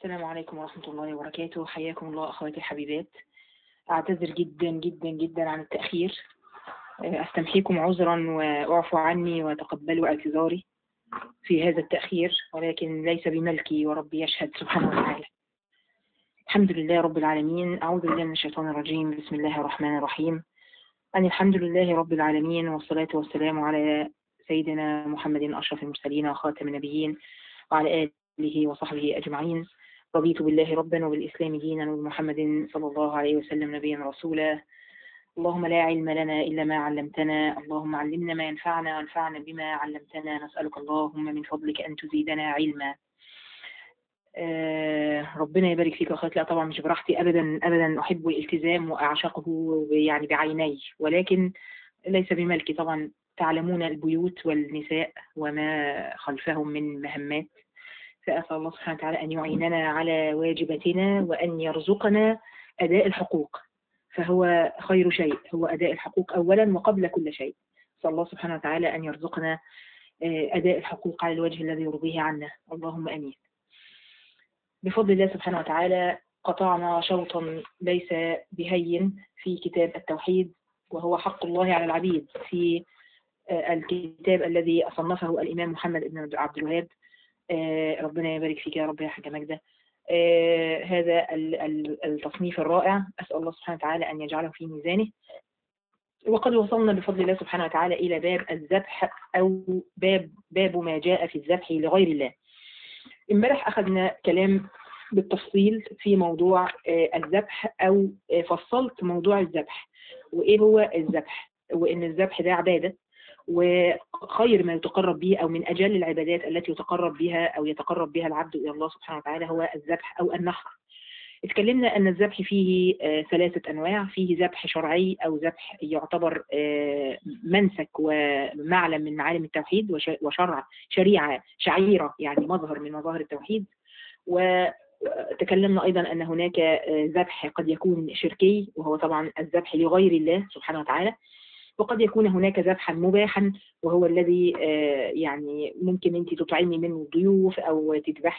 السلام عليكم ورحمة الله وبركاته. حياكم الله أخواتي الحبيبات. أعتذر جدا جدا جدا عن التأخير، أستمحيكم عذرا واعفوا عني وتقبلوا اعتذاري في هذا التأخير، ولكن ليس بملكي وربي يشهد سبحانه وتعالى. الحمد لله رب العالمين. أعوذ بالله من الشيطان الرجيم. بسم الله الرحمن الرحيم. أن الحمد لله رب العالمين، والصلاة والسلام على سيدنا محمد أشرف المرسلين وخاتم النبيين وعلى آله وصحبه أجمعين. رضيت بالله ربا وبالإسلام دينا وبمحمد صلى الله عليه وسلم نبيا رسولا. اللهم لا علم لنا إلا ما علمتنا، اللهم علمنا ما ينفعنا وانفعنا بما علمتنا. نسألك اللهم من فضلك أن تزيدنا علما. ربنا يبارك فيك أخواتي. لا طبعا مش براحتي أبدا أبدا، أحب الالتزام وأعشقه يعني بعيني، ولكن ليس بملكي. طبعا تعلمون البيوت والنساء وما خلفهم من مهمات، فأسأل الله سبحانه وتعالى أن يعيننا على واجباتنا وأن يرزقنا أداء الحقوق، فهو خير شيء هو أداء الحقوق أولا وقبل كل شيء. أسأل الله سبحانه وتعالى أن يرزقنا أداء الحقوق على الوجه الذي يرضيه عنا، اللهم أمين. بفضل الله سبحانه وتعالى قطعنا شوطا ليس بهين في كتاب التوحيد، وهو حق الله على العبيد، في الكتاب الذي صنفه الإمام محمد بن عبد الوهاب. ربنا يبارك فيك يا رب يا حاجة ماجدة. هذا التصنيف الرائع، أسأل الله سبحانه وتعالى أن يجعله في ميزانه. وقد وصلنا بفضل الله سبحانه وتعالى إلى باب الذبح، أو باب ما جاء في الذبح لغير الله. امبارح أخذنا كلام بالتفصيل في موضوع الذبح، أو فصلت موضوع الذبح وإيه هو الذبح، وإن الذبح ده عبادة، وخير ما يتقرب به أو من أجل العبادات التي يتقرب بها أو يتقرب بها العبد إلى الله سبحانه وتعالى هو الذبح أو النحر. اتكلمنا أن الذبح فيه ثلاثة أنواع. فيه ذبح شرعي، أو ذبح يعتبر منسك ومعلم من معالم التوحيد، شريعة شعيرة، يعني مظهر من مظاهر التوحيد. وتكلمنا أيضا أن هناك ذبح قد يكون شركي، وهو طبعا الذبح لغير الله سبحانه وتعالى. وقد يكون هناك ذبحا مباحا، وهو الذي يعني ممكن انت تطعمي منه الضيوف، او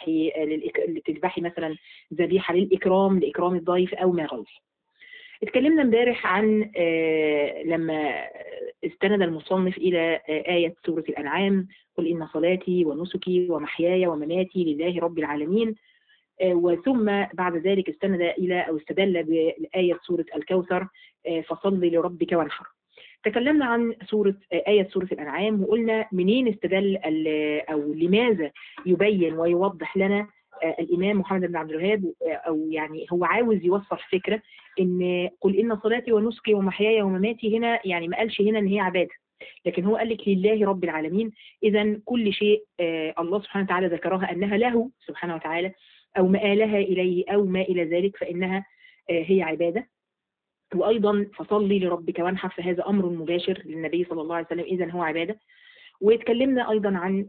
تذبحي مثلا ذبيحه لاكرام الضيف او ما غيره. اتكلمنا امبارح عن لما استند المصنف الى آية سورة الأنعام: قل إن صلاتي ونسكي ومحياي ومماتي لله رب العالمين. وثم بعد ذلك استند إلى أو استدل بآية سورة الكوثر: فصل لربك وانحر. تكلمنا عن آية سورة الأنعام، وقلنا منين استدل أو لماذا يبين ويوضح لنا الإمام محمد بن عبد الوهاب، أو يعني هو عاوز يوصل فكرة إن قل إن صلاتي ونسكي ومحياي ومماتي هنا، يعني ما قالش هنا إن هي عبادة، لكن هو قال لك لله رب العالمين. إذا كل شيء الله سبحانه وتعالى ذكرها أنها له سبحانه وتعالى، أو مآلها إليه أو ما إلى ذلك، فإنها هي عبادة. وأيضا فصلي لربك وانحر، فهذا أمر مباشر للنبي صلى الله عليه وسلم، إذن هو عبادة. واتكلمنا أيضا عن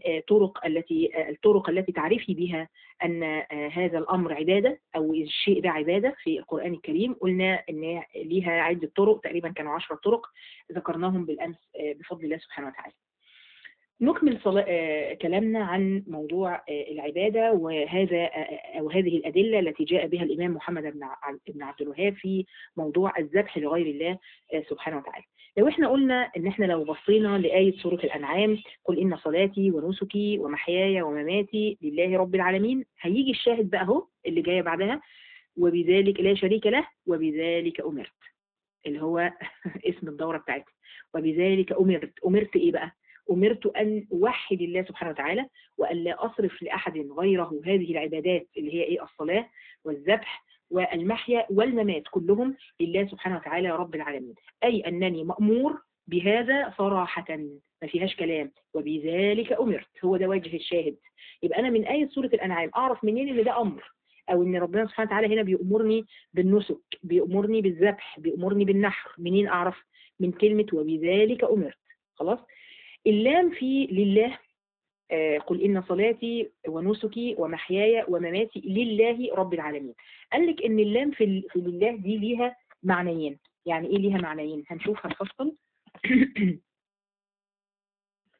الطرق التي تعرفي بها أن هذا الأمر عبادة، أو الشيء ده عبادة في القرآن الكريم. قلنا أن ليها عدة طرق، تقريبا كانوا 10 طرق ذكرناهم بالأمس بفضل الله سبحانه وتعالى. نكمل كلامنا عن موضوع العبادة، وهذه الأدلة التي جاء بها الإمام محمد بن عبد الوهاب في موضوع الذبح لغير الله سبحانه وتعالى. لو احنا قلنا ان احنا لو بصينا لآية سورة الأنعام: قل إن صلاتي ونسكي ومحياي ومماتي لله رب العالمين، هيجي الشاهد بقى اهو اللي جاية بعدها: وبذلك لا شريك له وبذلك أمرت، اللي هو اسم الدورة بتاعتي. وبذلك أمرت إيه بقى؟ أمرت أن أوحد الله سبحانه وتعالى، وأن لا أصرف لأحد غيره هذه العبادات اللي هي إيه؟ الصلاة والذبح والمحيا والممات، كلهم لله سبحانه وتعالى رب العالمين. أي أنني مأمور بهذا صراحة، ما فيهاش كلام. وبذلك أمرت، هو ده وجه الشاهد. يبقى أنا من آية سورة الأنعام أعرف منين إن ده أمر، أو إن ربنا سبحانه وتعالى هنا بيأمرني بالنسك، بيأمرني بالذبح، بيأمرني بالنحر. منين أعرف؟ من كلمة وبذلك أمرت. خلاص. اللام في لله، قل إن صلاتي ونسكي ومحياي ومماتي لله رب العالمين. قال لك إن اللام في لله دي ليها معنيين. يعني إيه ليها معنيين؟ هنشوف، هنفصل.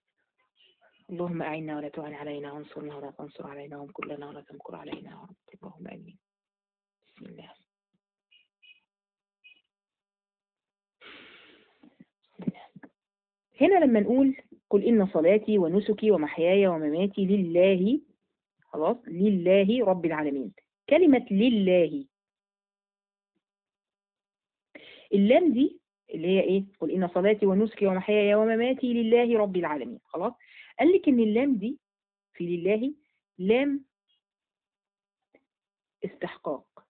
اللهم أعنا ولا تعن علينا، وانصرنا ولا تنصر علينا، وامكر لنا ولا تمكر علينا، اللهم اللهم آمين. بسم الله. هنا لما نقول قل إن صلاتي ونسكي ومحياي ومماتي لله، خلاص، لله رب العالمين. كلمة لله، اللام دي اللي هي ايه؟ قل إن صلاتي ونسكي ومحياي ومماتي لله رب العالمين. خلاص، قال لك إن اللام دي في لله لام استحقاق.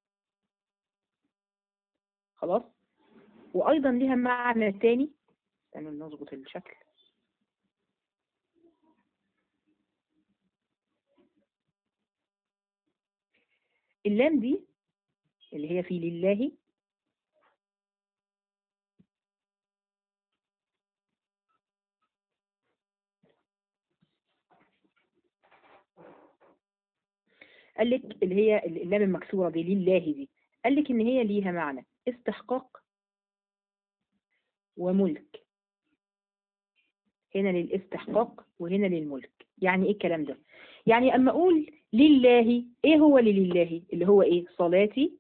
خلاص، وأيضا لها معنى تاني. استنوا نظبط الشكل. اللام دي اللي هي في لله قال لك اللي هي اللام المكسورة دي لله دي، قال لك إن هي ليها معنى استحقاق وملك. هنا للاستحقاق وهنا للملك. يعني ايه الكلام ده؟ يعني اما اقول لله، ايه هو لله؟ اللي هو ايه؟ صلاتي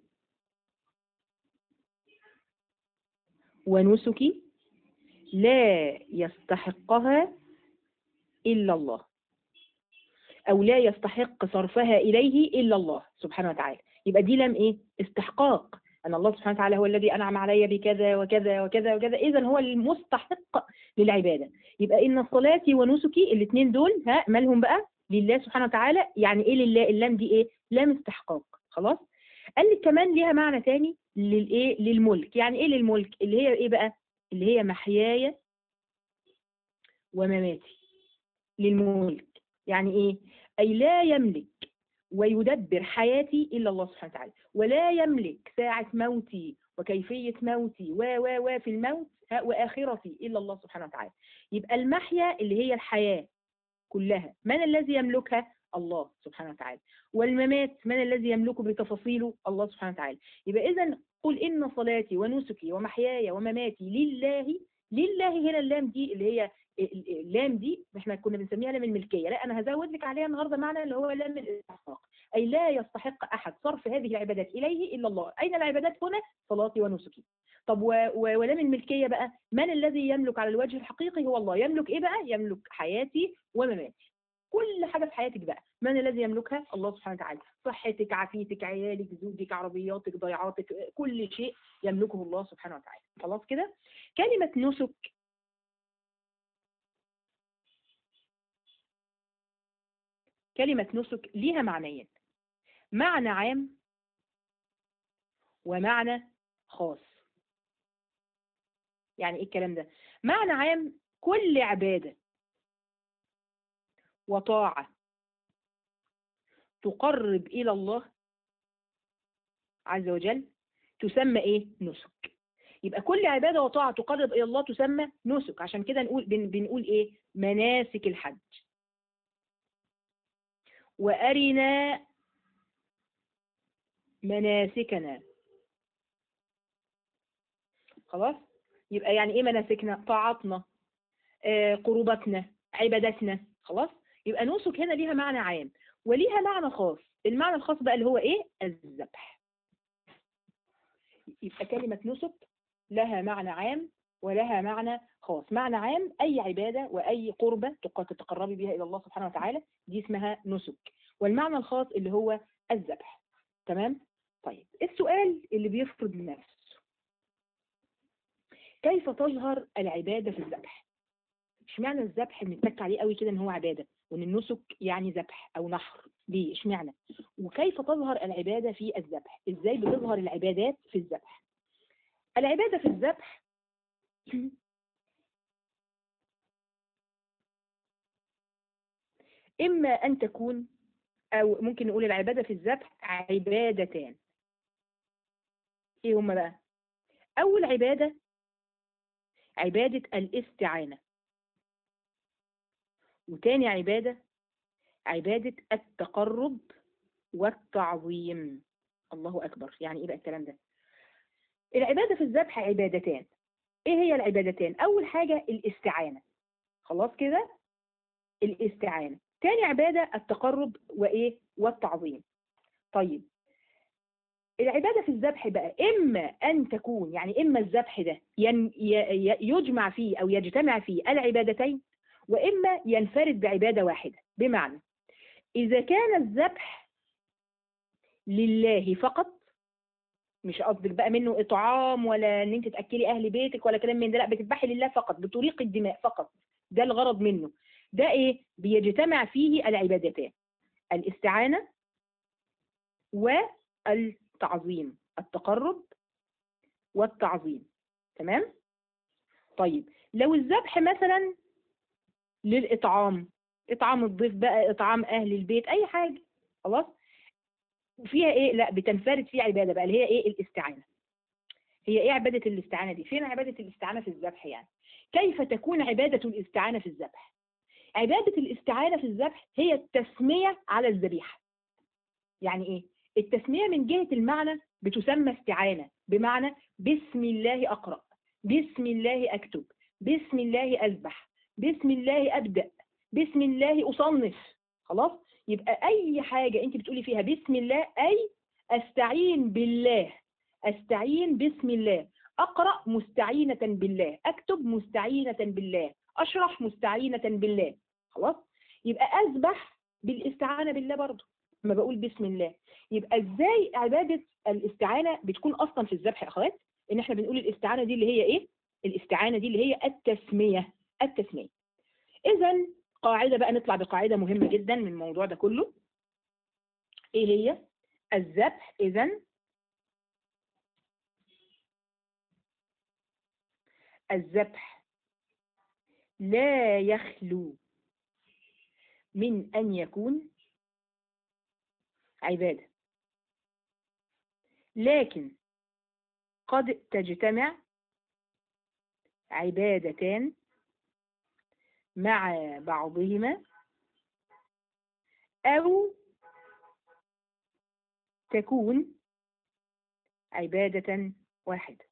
ونسكي لا يستحقها الا الله، او لا يستحق صرفها اليه الا الله سبحانه وتعالى. يبقى دي لام ايه؟ استحقاق، ان الله سبحانه وتعالى هو الذي انعم علي بكذا وكذا وكذا وكذا، اذا هو المستحق للعباده. يبقى ان صلاتي ونسكي الاثنين دول مالهم بقى؟ لله سبحانه وتعالى. يعني ايه لله؟ اللام دي ايه؟ لام استحقاق. خلاص، قال لك كمان ليها معنى تاني للايه؟ للملك. يعني ايه للملك؟ اللي هي ايه بقى؟ اللي هي محياي ومماتي للملك. يعني ايه؟ اي لا يملك ويدبر حياتي إلا الله سبحانه وتعالى، ولا يملك ساعة موتي وكيفية موتي و في الموت وآخرتي إلا الله سبحانه وتعالى. يبقى المحيا اللي هي الحياة كلها من الذي يملكها؟ الله سبحانه وتعالى. والممات من الذي يملكه بتفاصيله؟ الله سبحانه وتعالى. يبقى إذن قل إن صلاتي ونسكي ومحياي ومماتي لله. لله هنا اللام دي اللي هي اللام دي احنا كنا بنسميها لام الملكيه، لا انا هزود لك عليها النهارده معنى اللي هو لام الاستحقاق، اي لا يستحق احد صرف هذه العبادات اليه الا الله. اين العبادات هنا؟ صلاتي ونسكي. طب ولام الملكيه بقى، من الذي يملك على الوجه الحقيقي؟ هو الله. يملك ايه بقى؟ يملك حياتي ومماتي، كل حاجه في حياتك بقى من الذي يملكها؟ الله سبحانه وتعالى. صحتك، عافيتك، عيالك، زوجك، عربياتك، ضيعاتك، كل شيء يملكه الله سبحانه وتعالى. خلاص كده. كلمه نسك، كلمة نسك ليها معنيين، معنى عام ومعنى خاص. يعني ايه الكلام ده؟ معنى عام كل عبادة وطاعة تقرب إلى الله عز وجل تسمى ايه؟ نسك. يبقى كل عبادة وطاعة تقرب إلى الله تسمى نسك. عشان كده نقول بنقول ايه؟ مناسك الحج. وأرنا مناسكنا. خلاص، يبقى يعني ايه مناسكنا؟ طاعتنا، قربتنا، عبادتنا. خلاص، يبقى نسك هنا ليها معنى عام وليها معنى خاص. المعنى الخاص بقى اللي هو ايه؟ الذبح. يبقى كلمة نسك لها معنى عام ولها معنى خاص. معنى عام أي عبادة وأي قربة تتقربي بها إلى الله سبحانه وتعالى دي اسمها نسك. والمعنى الخاص اللي هو الذبح. تمام؟ طيب، السؤال اللي بيفرض نفسه، كيف تظهر العبادة في الذبح؟ اشمعنى الذبح بنتك عليه قوي كده ان هو عباده، وان النسك يعني ذبح او نحر؟ ليه؟ اشمعنى؟ وكيف تظهر العباده في الذبح؟ ازاي بتظهر العبادات في الذبح؟ العباده في الذبح اما ان تكون، او ممكن نقول العباده في الذبح عبادتان. ايه هما بقى؟ اول عباده عباده الاستعانه، وتاني عباده عباده التقرب والتعظيم. الله اكبر. يعني ايه بقى الكلام ده؟ العبادة في الذبح عبادتان. ايه هي العبادتان؟ اول حاجة الاستعانة. خلاص كده، الاستعانة. تاني عبادة التقرب وايه؟ والتعظيم. طيب، العبادة في الذبح بقى إما أن تكون، يعني إما الذبح ده يجمع فيه أو يجتمع فيه العبادتين، وإما ينفرد بعبادة واحدة. بمعنى إذا كان الذبح لله فقط، مش قصدك بقى منه إطعام ولا إن أنت تأكلي أهل بيتك ولا كلام من ده، لا، بتذبحي لله فقط بطريق الدماء فقط، ده الغرض منه، ده إيه؟ بيجتمع فيه العبادتان، الاستعانة والتعظيم، التقرب والتعظيم. تمام؟ طيب لو الذبح مثلا للإطعام، إطعام الضيف بقى، إطعام أهل البيت، أي حاجة، خلاص فيها إيه؟ لا، بتنفرد فيه عبادة بقى اللي هي إيه؟ الاستعانة. هي إيه عبادة الاستعانة دي؟ فين عبادة الاستعانة في الذبح يعني؟ كيف تكون عبادة الاستعانة في الذبح؟ عبادة الاستعانة في الذبح هي التسمية على الذبيحة. يعني إيه؟ التسمية من جهة المعنى بتسمى استعانة، بمعنى بسم الله أقرأ، بسم الله أكتب، بسم الله أذبح، بسم الله أبدأ، بسم الله أصنف. خلاص؟ يبقى أي حاجة أنت بتقولي فيها بسم الله، أي أستعين بالله، أستعين بسم الله، أقرأ مستعينة بالله، أكتب مستعينة بالله، أشرح مستعينة بالله. خلاص؟ يبقى أذبح بالاستعانة بالله برضه ما بقول بسم الله. يبقى ازاي عبادة الاستعانة بتكون اصلا في الذبح يا اخوات؟ ان احنا بنقول الاستعانة دي اللي هي ايه؟ الاستعانة دي اللي هي التسمية، التسمية. اذا قاعدة بقى، نطلع بقاعدة مهمة جدا من الموضوع ده كله. ايه هي؟ الذبح اذا الذبح لا يخلو من ان يكون عبادة، لكن قد تجتمع عبادتان مع بعضهما أو تكون عبادة واحدة.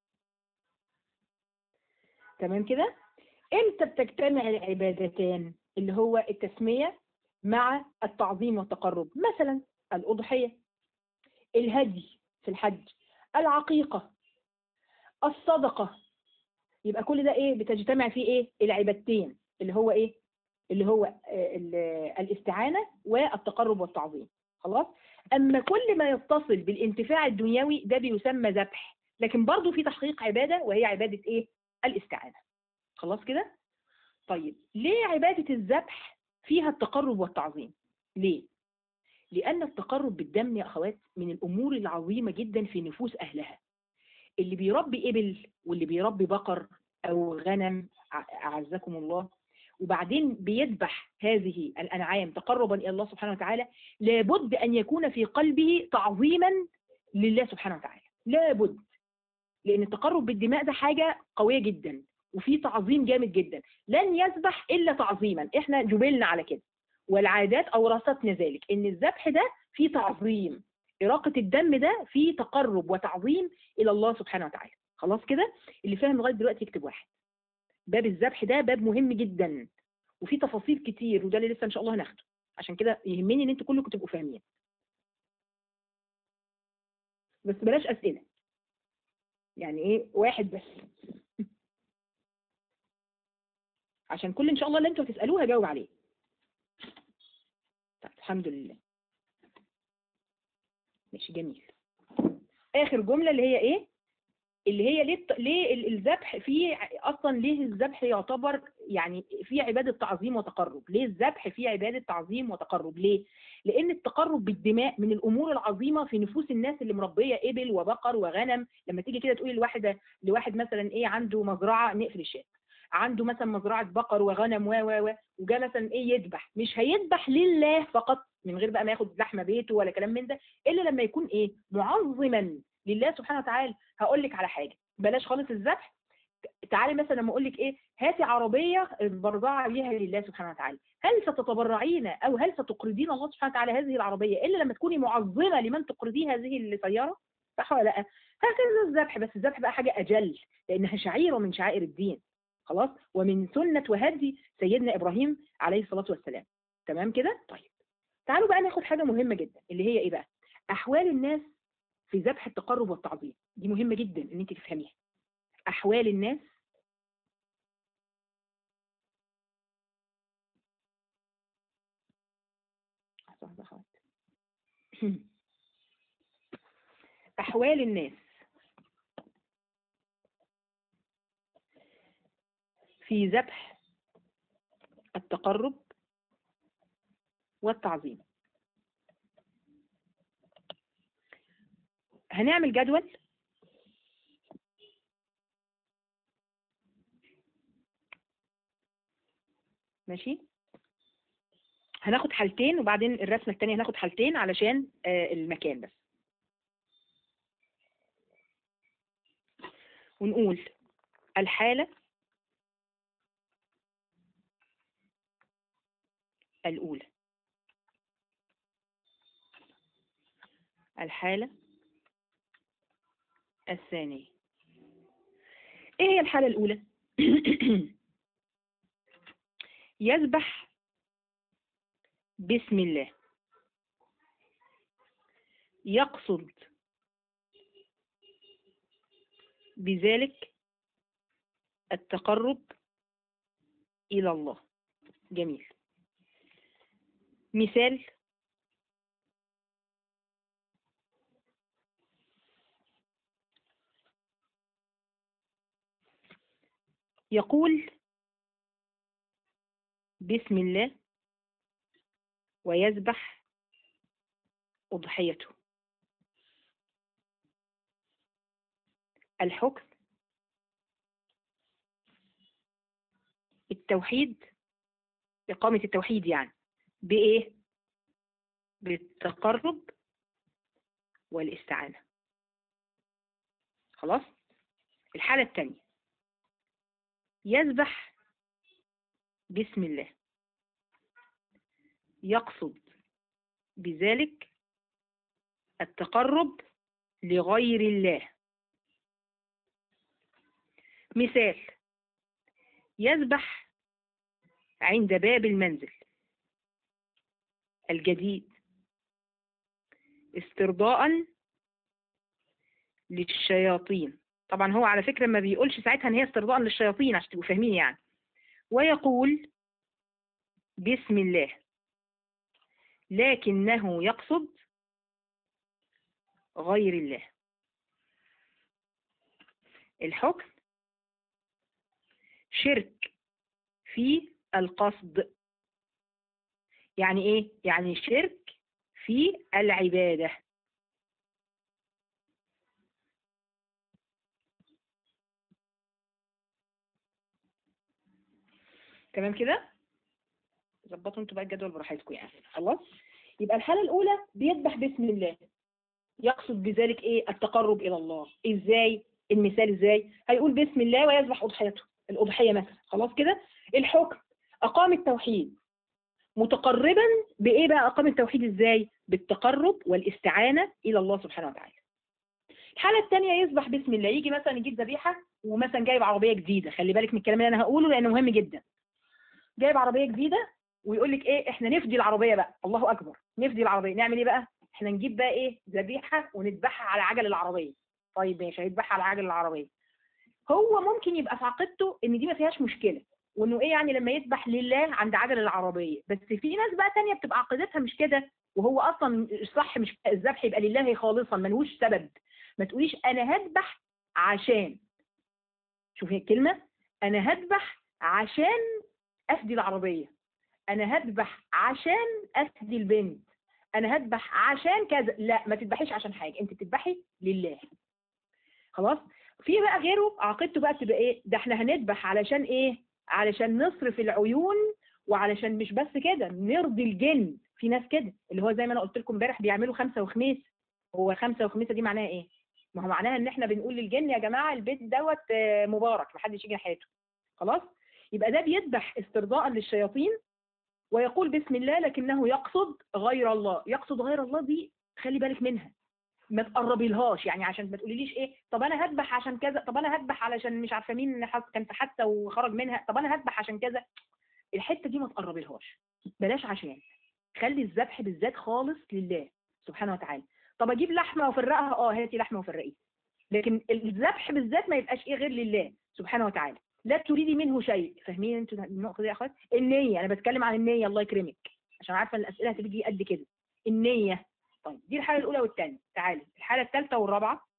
تمام كده؟ امتى بتجتمع العبادتان؟ اللي هو التسمية مع التعظيم والتقرب، مثلا الأضحية، الهدي في الحج، العقيقة، الصدقة. يبقى كل ده ايه؟ بتجتمع فيه ايه؟ العبادتين اللي هو ايه؟ اللي هو الاستعانة والتقرب والتعظيم. خلاص؟ اما كل ما يتصل بالانتفاع الدنيوي ده بيسمى ذبح، لكن برضه في تحقيق عبادة وهي عبادة ايه؟ الاستعانة. خلاص كده؟ طيب ليه عبادة الذبح فيها التقرب والتعظيم؟ ليه؟ لأن التقرب بالدم يا أخوات من الأمور العظيمة جدا في نفوس أهلها. اللي بيربي إبل واللي بيربي بقر أو غنم أعزكم الله، وبعدين بيذبح هذه الأنعام تقربا إلى الله سبحانه وتعالى، لابد أن يكون في قلبه تعظيما لله سبحانه وتعالى، لابد. لأن التقرب بالدماء ده حاجة قوية جدا وفي تعظيم جامد جدا. لن يذبح إلا تعظيما، إحنا جبلنا على كده، والعادات أورثتنا ذلك، إن الذبح ده فيه تعظيم، إراقة الدم ده فيه تقرب وتعظيم إلى الله سبحانه وتعالى. خلاص كده؟ اللي فاهم لغاية دلوقتي يكتب واحد. باب الذبح ده باب مهم جدا وفيه تفاصيل كتير، وده اللي لسه إن شاء الله هناخده، عشان كده يهمني إن أنتوا كلكم تبقوا فاهمين. بس بلاش أسئلة، يعني إيه؟ واحد بس عشان كل ان شاء الله اللي انتوا هتسالوه هجاوب عليه. طيب الحمد لله، ماشي جميل. اخر جمله اللي هي ايه؟ اللي هي ليه الذبح فيه اصلا، ليه الذبح يعتبر يعني فيه عباده تعظيم وتقرب؟ ليه الذبح فيه عباده تعظيم وتقرب؟ ليه؟ لان التقرب بالدماء من الامور العظيمه في نفوس الناس اللي مربيه ابل وبقر وغنم. لما تيجي كده تقولي لواحد مثلا ايه، عنده مزرعه، نقفل الشات، عنده مثلا مزرعه بقر وغنم وجا مثلا ايه يذبح، مش هيذبح لله فقط من غير بقى ما ياخد لحمه بيته ولا كلام من ده، الا لما يكون ايه؟ معظما لله سبحانه وتعالى. هقول لك على حاجه، بلاش خالص الذبح. تعالي مثلا لما اقول لك ايه، هاتي عربيه برضعي بيها لله سبحانه وتعالى، هل ستتبرعين او هل ستقرضين الله سبحانه وتعالى هذه العربيه الا لما تكوني معظمه لمن تقرضيه هذه السياره؟ صح ولا لا؟ هكذا الذبح، بس الذبح بقى حاجه اجل لانها شعيره من شعائر الدين. خلاص؟ ومن سنه وهدي سيدنا ابراهيم عليه الصلاه والسلام. تمام كده؟ طيب تعالوا بقى ناخد حاجه مهمه جدا اللي هي ايه بقى؟ احوال الناس في ذبح التقرب والتعظيم. دي مهمة جدا ان انت تفهميها. احوال الناس احوال الناس في ذبح التقرب والتعظيم. هنعمل جدول ماشي، هناخد حالتين وبعدين الرسمة التانية هناخد حالتين علشان المكان بس، ونقول الحالة الأولى. الحالة الثانية. ايه هي الحالة الأولى؟ يذبح بسم الله، يقصد بذلك التقرب إلى الله. جميل. مثال: يقول بسم الله ويذبح أضحيته. الحكم: التوحيد، إقامة التوحيد يعني بإيه؟ بالتقرب والاستعانة. خلاص. الحالة الثانية يذبح بسم الله، يقصد بذلك التقرب لغير الله. مثال: يذبح عند باب المنزل الجديد استرضاء للشياطين. طبعا هو على فكرة ما بيقولش ساعتها ان هي استرضاء للشياطين عشان تبقوا فاهمين يعني. ويقول بسم الله لكنه يقصد غير الله. الحكم: شرك في القصد. يعني ايه؟ يعني شرك في العبادة. تمام كده؟ ظبطوا انتوا بقى الجدول براحتكم يعني. خلاص. يبقى الحالة الأولى بيذبح بسم الله، يقصد بذلك ايه؟ التقرب إلى الله. ازاي؟ المثال ازاي؟ هيقول بسم الله ويذبح أضحيته، الأضحية مثلا. خلاص كده؟ الحكم: أقام التوحيد متقربا بإيه بقى؟ أقام التوحيد ازاي؟ بالتقرب والاستعانة إلى الله سبحانه وتعالى. الحالة الثانية يذبح بسم الله، يجي مثلا يجيب ذبيحة ومثلا جايب عربية جديدة. خلي بالك من الكلام اللي أنا هقوله لأنه مهم جدا. جايب عربية جديدة ويقول لك ايه؟ احنا نفدي العربية بقى. الله أكبر. نفدي العربية. نعمل ايه بقى؟ احنا نجيب بقى ايه؟ ذبيحة ونذبحها على عجل العربية. طيب ماشي، هيذبحها على عجل العربية. هو ممكن يبقى في عقيدته ان دي ما فيهاش مشكلة، وانه ايه يعني لما يذبح لله عند عجل العربية. بس في ناس بقى تانية بتبقى عقيدتها مش كده، وهو اصلا صح مش الذبح يبقى لله خالصا ملهوش سبب. ما تقوليش انا هذبح عشان، شوفي الكلمة، انا هذبح عشان افدي العربية، انا هذبح عشان افدي البنت، انا هذبح عشان كذا. لا، ما تذبحيش عشان حاجة، انت تذبحي لله. خلاص. في بقى غيره عقيدته بقى تبقى ايه؟ ده احنا هنذبح علشان ايه؟ علشان نصرف العيون، وعلشان مش بس كده نرضي الجن. في ناس كده اللي هو زي ما انا قلت لكم امبارح بيعملوا خمسة وخميس. هو خمسة وخميسة دي معناها ايه؟ ما هو معناها ان احنا بنقول للجن يا جماعة البيت دوت مبارك محدش يجي ناحيته. خلاص. يبقى ده بيذبح استرضاء للشياطين ويقول بسم الله لكنه يقصد غير الله. يقصد غير الله دي خلي بالك منها، ما تقربي لهاش. يعني عشان ما تقوليليش ايه، طب انا هذبح عشان كذا، طب انا هذبح علشان مش عارفه مين كان في حادثه وخرج منها، طب انا هذبح عشان كذا. الحته دي ما تقربي لهاش، بلاش. عشان خلي الذبح بالذات خالص لله سبحانه وتعالى. طب اجيب لحمه وافرقها، هاتي لحمه وفرقيها، لكن الذبح بالذات ما يبقاش ايه غير لله سبحانه وتعالى، لا تريدي منه شيء. فاهمين انتوا النقطه دي يا اخوات؟ النيه، انا بتكلم عن النيه، الله يكرمك، عشان عارفه ان الاسئله هتيجي قد كده. النيه. طيب دي الحاله الاولى والثانيه. تعالي الحاله الثالثه والرابعه.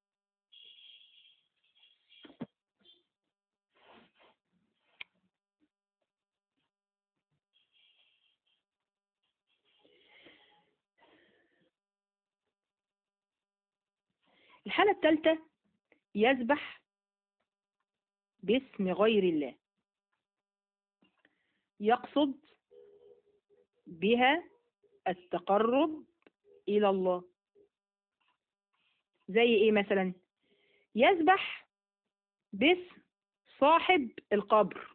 الحاله الثالثه يذبح باسم غير الله، يقصد بها التقرب إلى الله. زي إيه مثلا؟ يذبح باسم صاحب القبر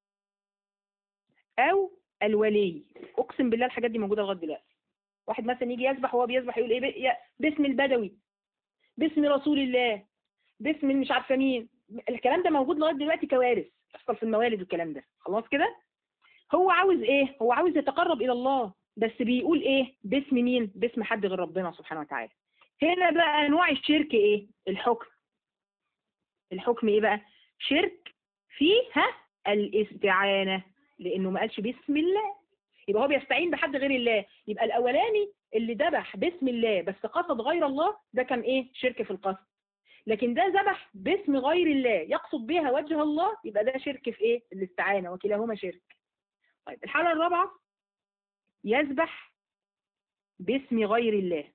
أو الولي. أقسم بالله الحاجات دي موجودة لغاية دلوقتي. واحد مثلا يجي يذبح وهو بيذبح يقول إيه؟ باسم البدوي، باسم رسول الله، باسم مش عارفة مين. الكلام ده موجود لغاية دلوقتي، كوارث تحصل في الموالد والكلام ده. خلاص كده؟ هو عاوز إيه؟ هو عاوز يتقرب إلى الله، بس بيقول إيه؟ باسم مين؟ باسم حد غير ربنا سبحانه وتعالى. هنا بقى أنواع الشرك إيه؟ الحكم. الحكم إيه بقى؟ شرك فيها الاستعانة، لأنه ما قالش باسم الله، يبقى هو بيستعين بحد غير الله. يبقى الأولاني اللي ذبح باسم الله بس قصد غير الله، ده كان إيه؟ شرك في القصد. لكن ده ذبح باسم غير الله يقصد بها وجه الله، يبقى ده شرك في إيه؟ الاستعانة، وكلاهما شرك. طيب الحالة الرابعة يذبح باسم غير الله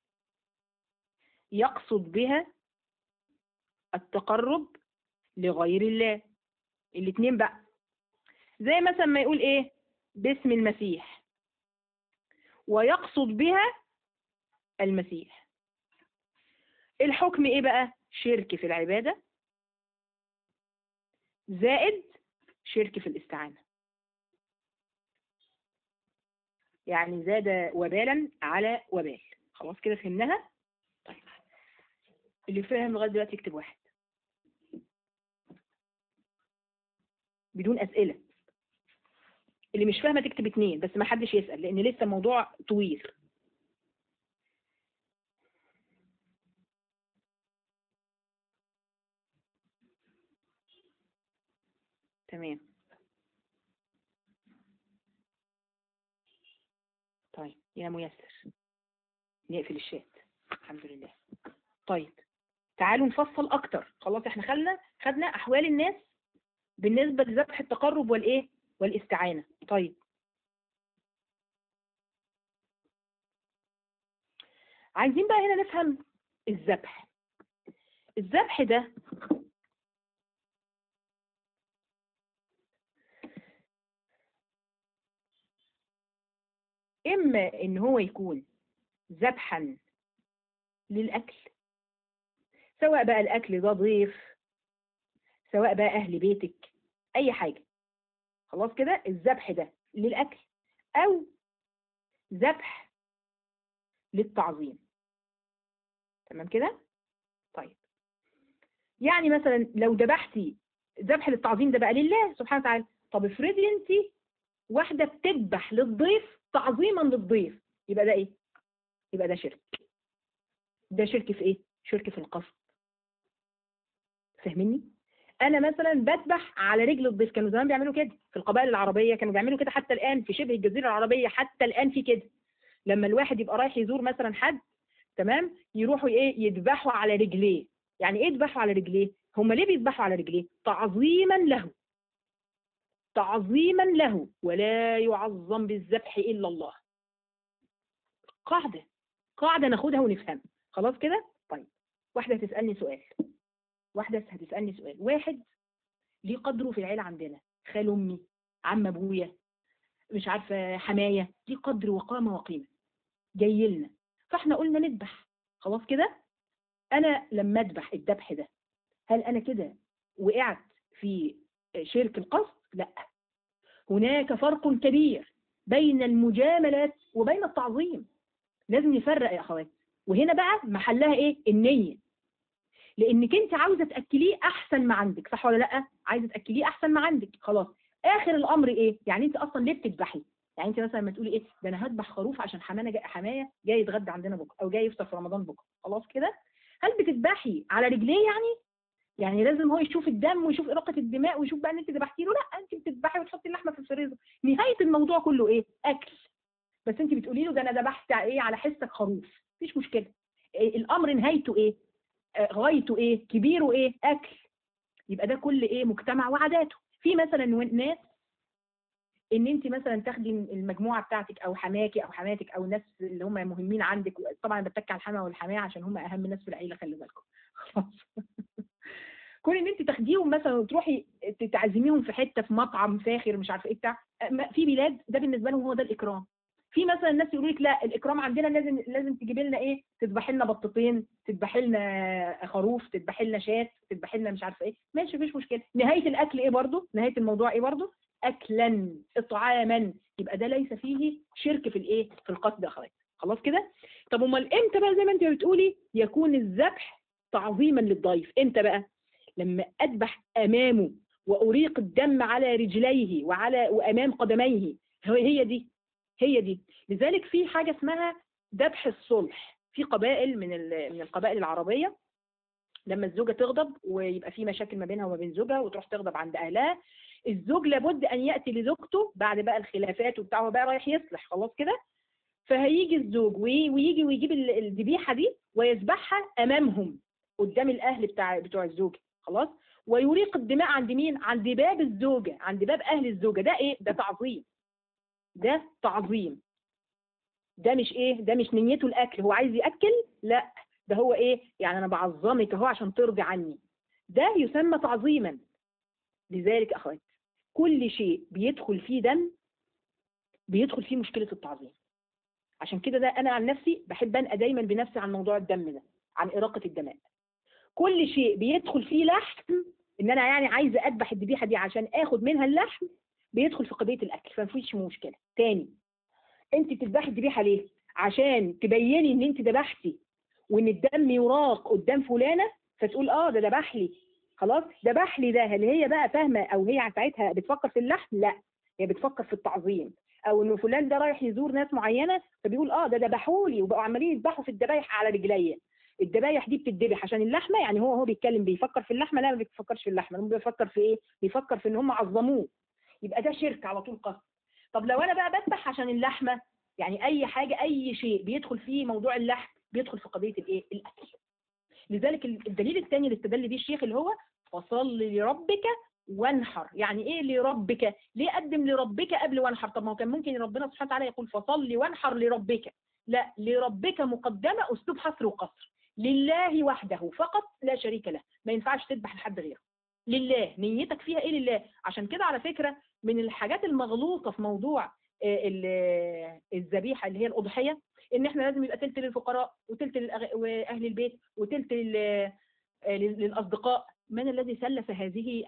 يقصد بها التقرب لغير الله. الاثنين بقى، زي مثلا ما يقول ايه؟ باسم المسيح ويقصد بها المسيح. الحكم ايه بقى؟ شرك في العبادة زائد شرك في الاستعانة، يعني زاد وبالا على وبال. خلاص كده فهمناها؟ طيب اللي فاهم لغاية دلوقتي يكتب واحد بدون أسئلة، اللي مش فاهمة تكتب اتنين، بس ما حدش يسأل لأن لسه الموضوع طويل. تمام. طيب يا ميسر نقفل الشات. الحمد لله. طيب تعالوا نفصل اكتر. خلاص احنا خدنا احوال الناس بالنسبة لذبح التقرب والايه والاستعانة. طيب عايزين بقى هنا نفهم الذبح. الذبح ده اما ان هو يكون ذبحا للاكل، سواء بقى الاكل ده ضيف، سواء بقى اهل بيتك، اي حاجة. خلاص كده الذبح ده للاكل، او ذبح للتعظيم. تمام كده؟ طيب يعني مثلا لو ذبحتي ذبح للتعظيم ده بقى لله سبحانه وتعالى. طب افرضي انت واحدة بتذبح للضيف تعظيما للضيف، يبقى ده ايه؟ يبقى ده شرك. ده شرك في ايه؟ شرك في القصد. فاهميني؟ انا مثلا بذبح على رجل الضيف. كانوا زمان بيعملوا كده في القبائل العربية، كانوا بيعملوا كده حتى الان في شبه الجزيرة العربية، حتى الان في كده. لما الواحد يبقى رايح يزور مثلا حد، تمام، يروحوا ايه؟ يذبحوا على رجليه. يعني ايه يذبحوا على رجليه؟ هم ليه بيذبحوا على رجليه؟ تعظيما له، تعظيما له، ولا يعظم بالذبح الا الله. قاعدة ناخدها ونفهمها. خلاص كده؟ طيب واحدة هتسألني سؤال، واحد ليه قدره في العيلة عندنا، خال أمي، عم أبويا، مش عارفة حماية، ليه قدر وقامة وقيمة، جاي لنا، فاحنا قلنا نذبح. خلاص كده؟ أنا لما أذبح الذبح ده، هل أنا كده وقعت في شرك القصد؟ لا، هناك فرق كبير بين المجاملات وبين التعظيم. لازم نفرق يا اخوات. وهنا بقى محلها ايه؟ النية. لانك انت عاوزه تاكليه احسن ما عندك، صح ولا لا؟ عايزه تاكليه احسن ما عندك. خلاص اخر الامر ايه؟ يعني انت اصلا ليه بتذبحي؟ يعني انت مثلا لما تقولي ايه ده انا هذبح خروف عشان حمايه جاي يتغدى عندنا بكره او جاي يفطر في رمضان بكره، خلاص كده، هل بتذبحي على رجليه يعني لازم هو يشوف الدم ويشوف إراقة الدماء ويشوف بقى ان انت ذبحتي له؟ لا، انت بتذبحي وتحطي اللحمه في الفريزر. نهايه الموضوع كله ايه؟ اكل. بس انت بتقولي له ده انا ذبحت ايه على حسك خروف، مفيش مشكله. إيه الامر نهايته ايه؟ غايته ايه؟ كبيره ايه؟ اكل. يبقى ده كل ايه؟ مجتمع وعاداته. في مثلا ناس ان انت مثلا تاخدي المجموعه بتاعتك او حماكي او حماتك او الناس اللي هم مهمين عندك، طبعا بتك على الحما والحماه عشان هم اهم ناس في العيله، خلي بالكم. خلاص. كون ان انت تاخديهم مثلا وتروحي تعزميهم في حته في مطعم فاخر مش عارفه ايه بتاع، في بلاد ده بالنسبه لهم هو ده الاكرام. في مثلا الناس يقولوا لك لا، الاكرام عندنا لازم تجيبي لنا ايه؟ تذبحي لنا بطتين، تذبحي لنا خروف، تذبحي لنا شاة، تذبحي لنا مش عارفه ايه. ماشي مفيش مشكله. نهايه الاكل ايه برضه؟ نهايه الموضوع ايه برضه؟ اكلا اطعاما. يبقى ده ليس فيه شرك في الايه؟ في القصد يا اخواتي. خلاص كده. طب امال امتى بقى زي ما انت بتقولي يكون الذبح تعظيما للضيف؟ امتى بقى؟ لما اذبح امامه واريق الدم على رجليه وامام قدميه. هي دي. لذلك في حاجه اسمها ذبح الصلح. في قبائل من القبائل العربيه لما الزوجه تغضب ويبقى في مشاكل ما بينها وما بين زوجها وتروح تغضب عند اهلها، الزوج لابد ان ياتي لزوجته بعد بقى الخلافات وبتاع، هو بقى رايح يصلح خلاص كده، فهيجي الزوج ويجي ويجيب الذبيحه دي ويذبحها امامهم قدام الاهل بتوع الزوجه، خلاص، ويريق الدماء عند مين؟ عند باب الزوجه، عند باب اهل الزوجه. ده ايه؟ ده تعظيم. ده تعظيم. ده مش ايه؟ ده مش نيته الاكل، هو عايز ياكل، لا، ده هو ايه؟ يعني انا بعظمك اهو عشان ترضي عني. ده يسمى تعظيما. لذلك اخواتي كل شيء بيدخل فيه دم بيدخل فيه مشكله التعظيم. عشان كده ده انا عن نفسي بحب انقى دايما بنفسي عن موضوع الدم ده، عن اراقه الدماء. كل شيء بيدخل فيه لحم، ان انا يعني عايزه اذبح الذبيحه دي عشان اخد منها اللحم، بيدخل في قضيه الاكل، فمفيش مشكله. تاني، انت بتذبحي الذبيحه ليه؟ عشان تبيني ان انت ذبحتي وان الدم يراق قدام فلانه، فتقول اه ده ذبح لي، خلاص ذبح لي. ده هل هي بقى فاهمه او هي ساعتها بتفكر في اللحم؟ لا، هي بتفكر في التعظيم. او ان فلان ده رايح يزور ناس معينه فبيقول اه ده ذبحوا لي، وبقوا عمالين يذبحوا في الذبايح على رجليا. الذبايح دي بتتذبح عشان اللحمه، يعني هو بيتكلم بيفكر في اللحمه؟ لا، ما بيفكرش في اللحمه، هو بيفكر في ايه؟ بيفكر في ان هم عظموه. يبقى ده شرك على طول قصد. طب لو انا بقى بذبح عشان اللحمه، يعني اي حاجه اي شيء بيدخل فيه موضوع اللحم بيدخل في قضيه الايه؟ الاكل. لذلك الدليل الثاني اللي استدل بيه الشيخ اللي هو فصل لربك وانحر. يعني ايه لربك؟ ليه قدم لربك قبل وانحر؟ طب ما هو كان ممكن ربنا سبحانه وتعالى يقول فصل وانحر لربك. لا، لربك مقدمه، اسلوب حصر وقصر. لله وحده فقط لا شريك له، ما ينفعش تذبح لحد غيره. لله، نيتك فيها ايه؟ لله. عشان كده على فكره من الحاجات المغلوطه في موضوع الذبيحه اللي هي الاضحيه، ان احنا لازم يبقى تلت للفقراء وتلت واهل البيت وتلت للاصدقاء. من الذي سلف هذه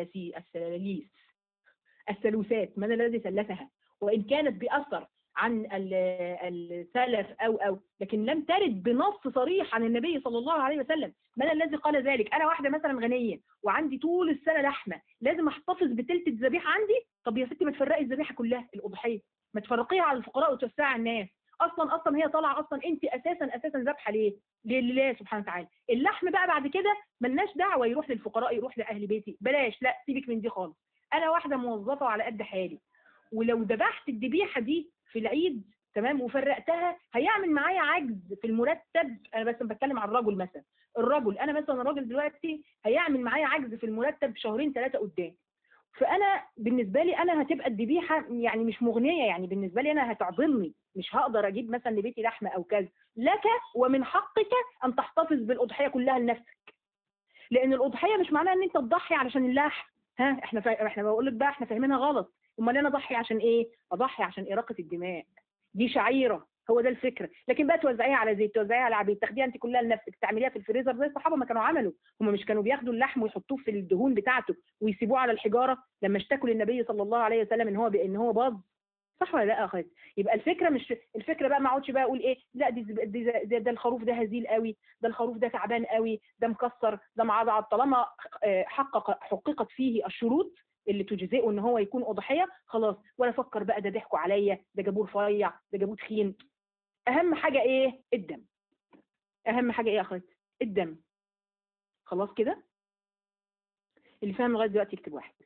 الثلوثات؟ من الذي سلفها؟ وان كانت باثر عن السلف او لكن لم ترد بنص صريح عن النبي صلى الله عليه وسلم. من الذي قال ذلك؟ انا واحده مثلا غنيه وعندي طول السنه لحمه، لازم احتفظ بتلت الذبيحه عندي؟ طب يا ستي ما تفرقي الذبيحه كلها الاضحيه، ما تفرقيها على الفقراء وتوسعي على الناس. اصلا هي طالعه اصلا انت اساسا ذابحه ليه؟ لله سبحانه وتعالى. اللحم بقى بعد كده ملناش دعوه يروح للفقراء يروح لاهل بيتي، بلاش، لا سيبك من دي خالص. انا واحده موظفه وعلى قد حالي، ولو ذبحت الذبيحه دي في العيد تمام وفرقتها هيعمل معايا عجز في المرتب. انا بس بتكلم عن الرجل مثلا، انا مثلا الراجل دلوقتي هيعمل معايا عجز في المرتب شهرين 3 قدام. فانا بالنسبه لي انا هتبقى الذبيحه يعني مش مغنيه، يعني بالنسبه لي انا هتعضلني، مش هقدر اجيب مثلا لبيتي لحمه او كذا. لك ومن حقك ان تحتفظ بالاضحيه كلها لنفسك، لان الاضحيه مش معناها ان انت تضحي علشان اللحم. ها، احنا بقول لك بقى احنا فاهمينها غلط. امال انا اضحي عشان ايه؟ اضحي عشان اراقه الدماء، دي شعيره، هو ده الفكره. لكن بقى توزعيها على زيت، توزعيها على عبيد، تاخديها انت كلها لنفسك، تعمليها في الفريزر زي الصحابه ما كانوا عملوا. هم مش كانوا بياخدوا اللحم ويحطوه في الدهون بتاعته ويسيبوه على الحجاره لما اشتكوا للنبي صلى الله عليه وسلم ان هو باظ؟ صح ولا لا يا اخواتي؟ يبقى الفكره مش الفكره بقى ما اقعدش بقى اقول ايه لا ده الخروف ده هزيل قوي، ده الخروف ده تعبان قوي، ده مكسر، ده معضعض. طالما حققت فيه الشروط اللي تجزئه ان هو يكون اضحيه، خلاص ولا فكر بقى ده ضحكوا عليا، ده جابوه رفيع، ده جابوه تخين. اهم حاجه ايه؟ الدم. اهم حاجه ايه يا اخواتي؟ الدم. خلاص كده؟ اللي فاهم لغايه دلوقتي يكتب واحد.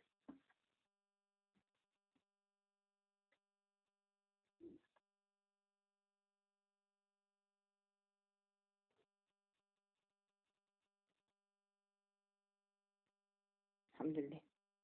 الحمد لله،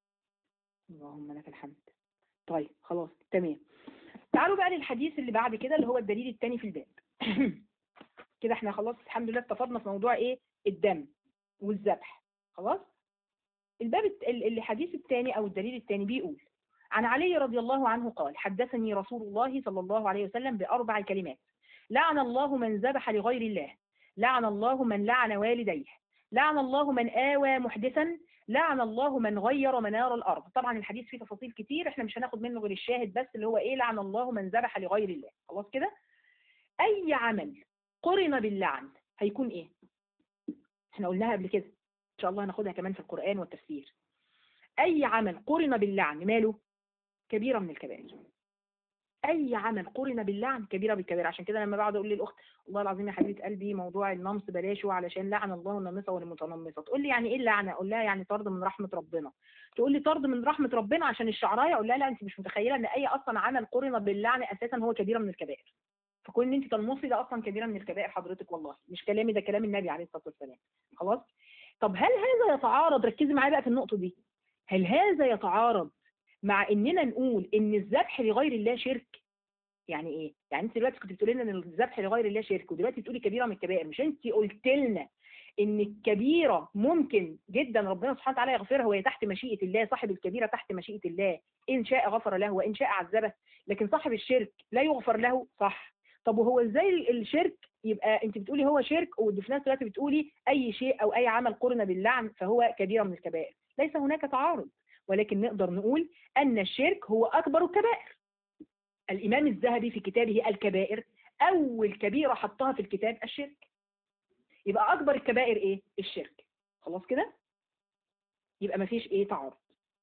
اللهم لك الحمد. طيب خلاص تمام. تعالوا بقى للحديث اللي بعد كده اللي هو الدليل الثاني في الباب. كده احنا خلاص الحمد لله استفدنا في موضوع ايه؟ الدم والذبح. خلاص. الباب الحديث الثاني او الدليل الثاني بيقول: عن علي رضي الله عنه قال: حدثني رسول الله صلى الله عليه وسلم بأربع كلمات: لعن الله من ذبح لغير الله، لعن الله من لعن والديه، لعن الله من آوى محدثا، لعن الله من غير منار الأرض. طبعا الحديث فيه تفاصيل كتير، احنا مش هناخد منه غير الشاهد بس اللي هو ايه؟ لعن الله من ذبح لغير الله. خلاص كده؟ اي عمل قرن باللعن هيكون ايه؟ احنا قلناها قبل كده، ان شاء الله هناخدها كمان في القرآن والتفسير. اي عمل قرن باللعن ماله؟ كبيرة من الكبائر. اي عمل قرن باللعن كبيرة بالكبائر. عشان كده لما بقعد اقول للاخت: والله العظيم يا حبيبه قلبي موضوع النمص بلاشه علشان لعن الله النامصه والمتنمصه، تقول لي يعني ايه اللعنه؟ اقول لها يعني طرد من رحمه ربنا. تقول لي طرد من رحمه ربنا عشان الشعرايه؟ اقول لها لا، انت مش متخيله ان اي اصلا عمل قرن باللعن اساسا هو كبيره من الكبائر. فكون ان انت تنمصي ده اصلا كبيره من الكبائر حضرتك، والله مش كلامي، ده كلام النبي عليه الصلاه والسلام. خلاص. طب هل هذا يتعارض؟ ركزي معايا بقى في النقطه دي. هل هذا يتعارض مع اننا نقول ان الذبح لغير الله شرك؟ يعني ايه؟ يعني انت دلوقتي كنت بتقولي لنا ان الذبح لغير الله شرك، ودلوقتي بتقولي كبيره من الكبائر. مش انت قلت لنا ان الكبيره ممكن جدا ربنا سبحانه وتعالى يغفرها وهي تحت مشيئه الله؟ صاحب الكبيره تحت مشيئه الله، ان شاء غفر له وان شاء عذبه. لكن صاحب الشرك لا يغفر له، صح؟ طب وهو ازاي الشرك يبقى انت بتقولي هو شرك وفي نفس الوقت بتقولي اي شيء او اي عمل قرن باللعن فهو كبيره من الكبائر؟ ليس هناك تعارض، ولكن نقدر نقول ان الشرك هو اكبر الكبائر. الإمام الذهبي في كتابه الكبائر أول كبيرة حطها في الكتاب الشرك. يبقى أكبر الكبائر إيه؟ الشرك. خلاص كده؟ يبقى مفيش إيه تعارض.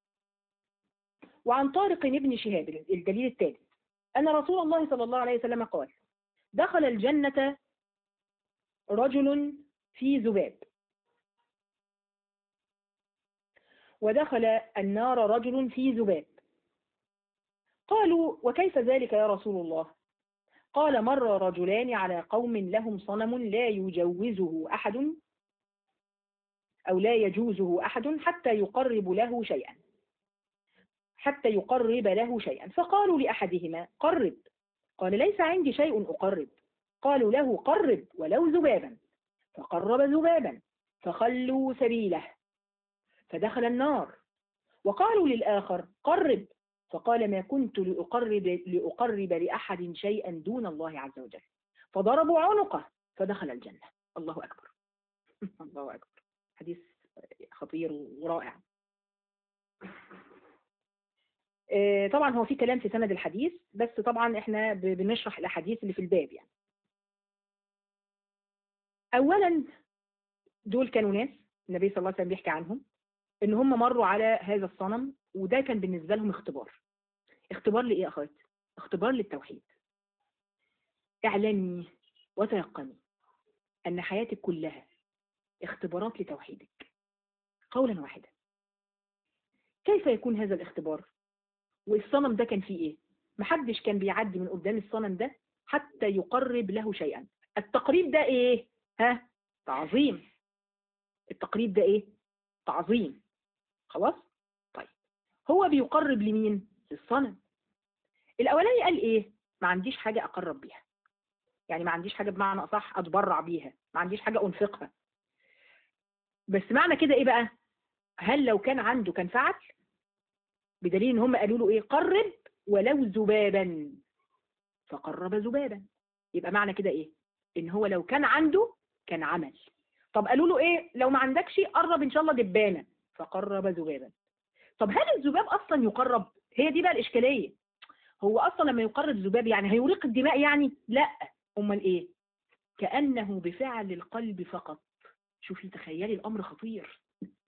وعن طارق بن شهاب الدليل الثالث أن رسول الله صلى الله عليه وسلم قال: دخل الجنة رجل في ذباب، ودخل النار رجل في ذباب. قالوا: وكيف ذلك يا رسول الله؟ قال: مر رجلان على قوم لهم صنم لا يجوزه أحد أو لا يجوزه أحد حتى يقرب له شيئا، فقالوا لأحدهما: قرب. قال: ليس عندي شيء أقرب. قالوا له: قرب ولو ذبابا. فقرب ذبابا فخلوا سبيله فدخل النار. وقالوا للآخر: قرب. فقال: ما كنت لأقرب لأحد شيئا دون الله عز وجل. فضربوا عنقه فدخل الجنة. الله أكبر. الله أكبر. حديث خطير ورائع. طبعا هو في كلام في سند الحديث، بس طبعا احنا بنشرح الأحاديث اللي في الباب يعني. أولا دول كانوا ناس النبي صلى الله عليه وسلم بيحكي عنهم ان هم مروا على هذا الصنم، وده كان بالنسبة لهم اختبار. اختبار لإيه يا أخوات؟ اختبار للتوحيد. اعلمي وتيقني أن حياتك كلها اختبارات لتوحيدك قولا واحدا. كيف يكون هذا الاختبار؟ والصنم ده كان فيه ايه؟ محدش كان بيعدي من قدام الصنم ده حتى يقرب له شيئا. التقريب ده ايه؟ ها؟ تعظيم. التقريب ده ايه؟ تعظيم. خلاص؟ طيب هو بيقرب لمين؟ للصنم. الاولاني قال ايه؟ ما عنديش حاجة اقرب بيها، يعني ما عنديش حاجة بمعنى اصح اتبرع بيها، ما عنديش حاجة انفقها. بس معنى كده ايه بقى؟ هل لو كان عنده كان فعل؟ بدليل ان هم قالوا له ايه؟ قرب ولو ذبابا. فقرب ذبابا. يبقى معنى كده ايه؟ ان هو لو كان عنده كان عمل. طب قالوا له ايه؟ لو ما عندكش قرب ان شاء الله دبانه. فقرب ذبابا. طب هل الذباب اصلا يقرب؟ هي دي بقى الاشكاليه. هو اصلا لما يقرب ذباب يعني هيريق الدماء يعني؟ لا. امال ايه؟ كانه بفعل القلب فقط. شوفي تخيلي الامر خطير.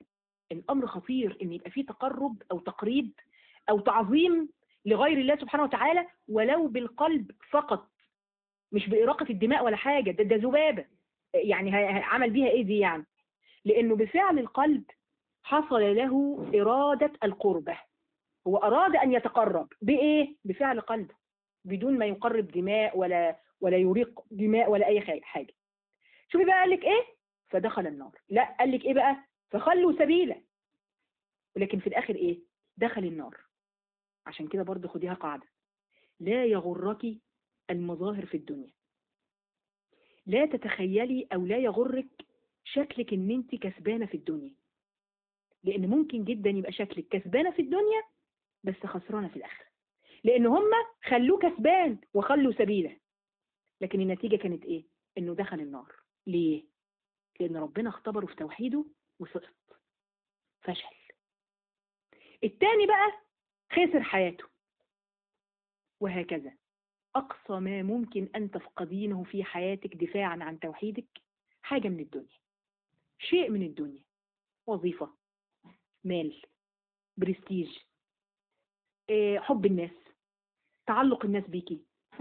الأمر خطير إن يبقى فيه تقرب أو تقريب أو تعظيم لغير الله سبحانه وتعالى ولو بالقلب فقط، مش بإراقة الدماء ولا حاجة. ده ذبابة، يعني عمل بيها إيه دي يعني؟ لأنه بفعل القلب حصل له إرادة القربة، هو أراد أن يتقرب بإيه؟ بفعل قلبه، بدون ما يقرب دماء ولا يريق دماء ولا أي حاجة. شوفي بقى قال لك إيه؟ فدخل النار. لا، قال لك إيه بقى؟ فخلوا سبيله. ولكن في الآخر إيه؟ دخل النار. عشان كده برضه خديها قاعدة، لا يغرك المظاهر في الدنيا. لا تتخيلي أو لا يغرك شكلك إن أنت كسبانة في الدنيا، لأن ممكن جدا يبقى شكلك كسبانة في الدنيا بس خسرانة في الآخرة، لأن هم خلوه كسبان وخلوا سبيله، لكن النتيجة كانت إيه؟ إنه دخل النار. ليه؟ لأن ربنا اختبره في توحيده وسقط، فشل. التاني بقى خسر حياته. وهكذا أقصى ما ممكن أن تفقدينه في حياتك دفاعا عن توحيدك حاجة من الدنيا، شيء من الدنيا، وظيفة، مال، برستيج، حب الناس، تعلق الناس بيكي،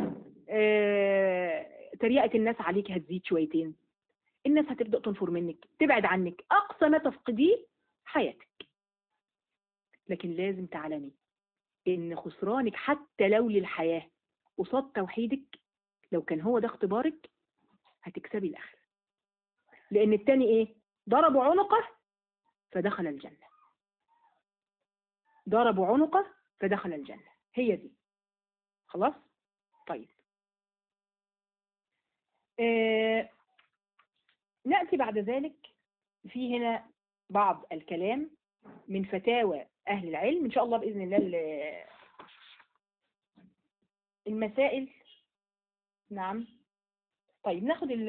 تريقة الناس عليك هتزيد شويتين، الناس هتبدأ تنفر منك، تبعد عنك. أقصى ما تفقديه حياتك. لكن لازم تعلمي إن خسرانك حتى لو للحياة قصاد توحيدك، لو كان هو ده اختبارك هتكسبي الآخرة. لأن التاني إيه؟ ضربوا عنقه فدخل الجنة. ضربوا عنقه فدخل الجنة، هي دي. خلاص؟ طيب. نأتي بعد ذلك في هنا بعض الكلام من فتاوى أهل العلم، إن شاء الله بإذن الله المسائل. نعم. طيب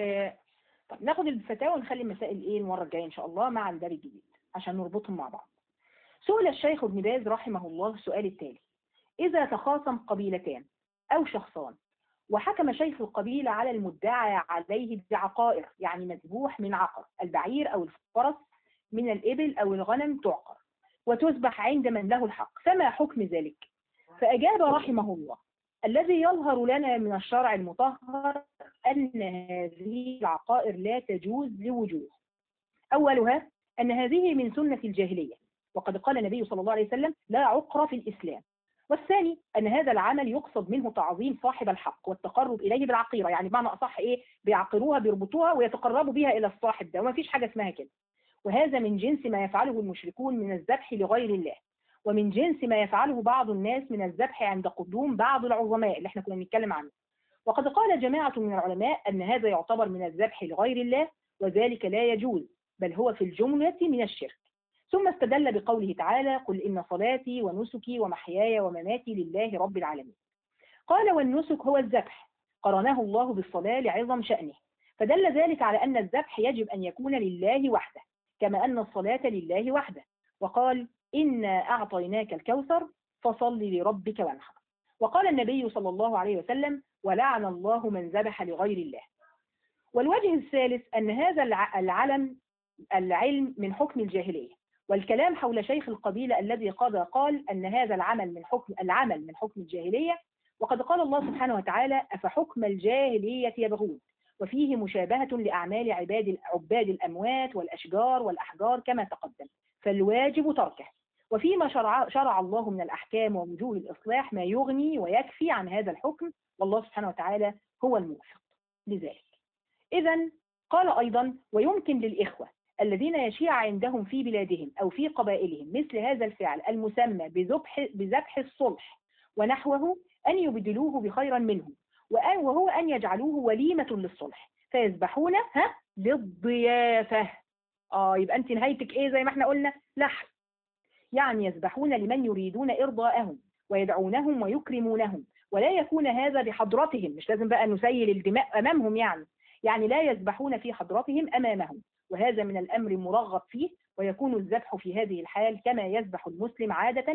ناخد الفتاوى ونخلي المسائل إيه المرة الجاية إن شاء الله مع الباب الجديد عشان نربطهم مع بعض. سئل الشيخ ابن باز رحمه الله السؤال التالي: إذا تخاصم قبيلتان أو شخصان وحكم شيخ القبيلة على المدعى عليه بعقائر، يعني مذبوح من عقر، البعير أو الفرس من الإبل أو الغنم تعقر وتذبح عند من له الحق، فما حكم ذلك؟ فأجاب رحمه الله: الذي يظهر لنا من الشرع المطهر أن هذه العقائر لا تجوز لوجوه. أولها أن هذه من سنة الجاهلية، وقد قال النبي صلى الله عليه وسلم: لا عقر في الإسلام. والثاني أن هذا العمل يقصد منه تعظيم صاحب الحق والتقرب إليه بالعقيرة، يعني بمعنى أصح إيه؟ بيعقروها بيربطوها ويتقربوا بها إلى الصاحب ده، وما فيش حاجة اسمها كده. وهذا من جنس ما يفعله المشركون من الذبح لغير الله، ومن جنس ما يفعله بعض الناس من الذبح عند قدوم بعض العظماء اللي احنا كنا بنتكلم عنه. وقد قال جماعة من العلماء أن هذا يعتبر من الذبح لغير الله، وذلك لا يجوز، بل هو في الجملة من الشرك. ثم استدل بقوله تعالى: قل إن صلاتي ونسكي ومحياي ومماتي لله رب العالمين. قال: والنسك هو الذبح، قرنه الله بالصلاة لعظم شأنه، فدل ذلك على أن الذبح يجب أن يكون لله وحده، كما أن الصلاة لله وحده. وقال: إنا أعطيناك الكوثر فصل لربك وانحر. وقال النبي صلى الله عليه وسلم: ولعن الله من ذبح لغير الله. والوجه الثالث أن هذا العلم من حكم الجاهلية، والكلام حول شيخ القبيلة الذي قال أن هذا العمل من حكم الجاهلية، وقد قال الله سبحانه وتعالى: أفحكم الجاهلية يبغون، وفيه مشابهة لأعمال عباد الأموات والأشجار والأحجار كما تقدم، فالواجب تركه. وفيما شرع الله من الأحكام ووجوه الإصلاح ما يغني ويكفي عن هذا الحكم، والله سبحانه وتعالى هو الموفق لذلك. إذن قال أيضا: ويمكن للإخوة الذين يشيع عندهم في بلادهم أو في قبائلهم مثل هذا الفعل المسمى بذبح الصلح ونحوه أن يبدلوه بخيرا منه، وهو أن يجعلوه وليمة للصلح فيذبحون للضيافة. يبقى أنت نهايتك إيه زي ما احنا قلنا؟ لحم. يعني يذبحون لمن يريدون إرضاءهم ويدعونهم ويكرمونهم، ولا يكون هذا بحضرتهم، مش لازم بقى نسيل الدماء أمامهم، يعني لا يذبحون في حضرتهم أمامهم، وهذا من الأمر مرغب فيه. ويكون الذبح في هذه الحال كما يذبح المسلم عادة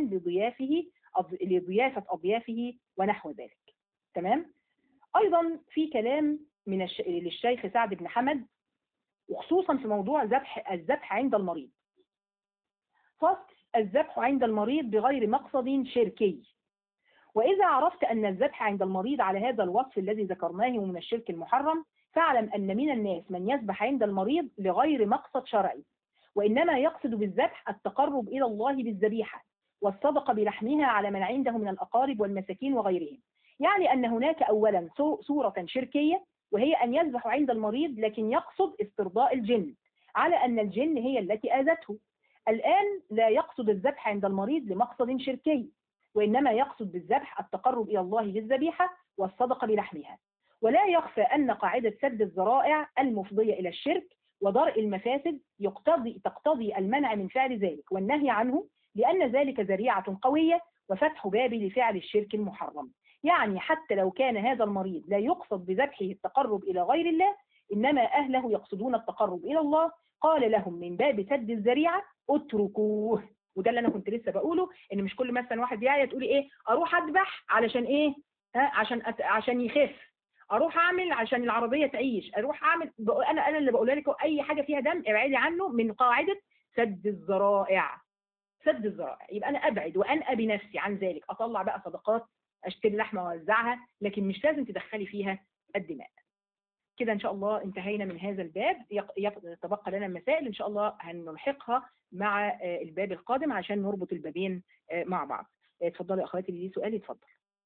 لضيافة أضيافه ونحو ذلك. تمام؟ أيضا في كلام للشيخ سعد بن حمد، وخصوصا في موضوع الذبح عند المريض. فصل: الذبح عند المريض بغير مقصد شركي. وإذا عرفت أن الذبح عند المريض على هذا الوصف الذي ذكرناه من الشرك المحرم، فاعلم أن من الناس من يذبح عند المريض لغير مقصد شرعي، وإنما يقصد بالذبح التقرب إلى الله بالذبيحة والصدقة بلحمها على من عنده من الأقارب والمساكين وغيرهم. يعني أن هناك أولا صورة شركية، وهي أن يذبح عند المريض لكن يقصد استرضاء الجن، على أن الجن هي التي آذته. الآن لا يقصد الذبح عند المريض لمقصد شركي، وإنما يقصد بالذبح التقرب إلى الله بالذبيحة والصدقة بلحمها. ولا يخفى أن قاعدة سد الذرائع المفضية إلى الشرك ودرء المفاسد تقتضي المنع من فعل ذلك والنهي عنه، لأن ذلك ذريعة قوية وفتح باب لفعل الشرك المحرم. يعني حتى لو كان هذا المريض لا يقصد بذبحه التقرب إلى غير الله، إنما أهله يقصدون التقرب إلى الله، قال لهم من باب سد الذريعة اتركوه. وده اللي أنا كنت لسه بقوله، إن مش كل مثلا واحد بيعيا تقولي إيه أروح أذبح علشان إيه؟ عشان يخف، اروح اعمل عشان العربيه تعيش، اروح اعمل انا اللي بقول لك اي حاجه فيها دم ابعدي عنه، من قاعده سد الذرائع. سد الذرائع يبقى انا ابعد وانأى بنفسي عن ذلك، اطلع بقى صدقات، اشتري لحمه واوزعها، لكن مش لازم تدخلي فيها الدماء. كده ان شاء الله انتهينا من هذا الباب. يتبقى لنا مسائل ان شاء الله هنلحقها مع الباب القادم عشان نربط البابين مع بعض. اتفضلي يا اخواتي، اللي ليه سؤال يتفضل.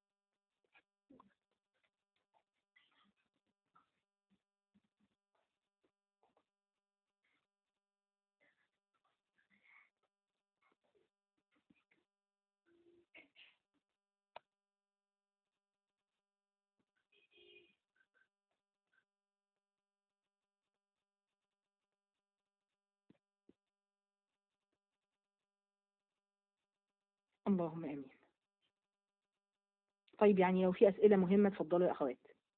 اللهم امين. طيب يعني لو في اسئله مهمه اتفضلوا يا اخوات.